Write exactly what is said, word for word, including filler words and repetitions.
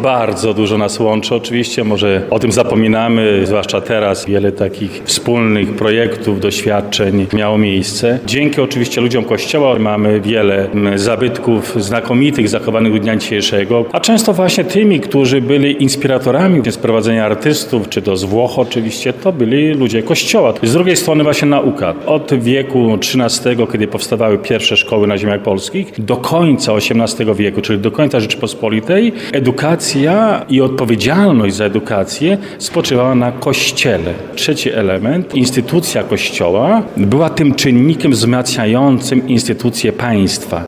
Bardzo dużo nas łączy. Oczywiście może o tym zapominamy, zwłaszcza teraz. Wiele takich wspólnych projektów, doświadczeń miało miejsce. Dzięki oczywiście ludziom Kościoła mamy wiele zabytków znakomitych, zachowanych do dnia dzisiejszego, a często właśnie tymi, którzy byli inspiratorami sprowadzenia artystów, czy to z Włoch oczywiście, to byli ludzie Kościoła. Z drugiej strony właśnie nauka. Od wieku trzynastego, kiedy powstawały pierwsze szkoły na ziemiach polskich, do końca osiemnastego wieku, czyli do końca Rzeczypospolitej, edukacja i odpowiedzialność za edukację spoczywała na Kościele. Trzeci element, instytucja Kościoła była tym czynnikiem wzmacniającym instytucje państwa.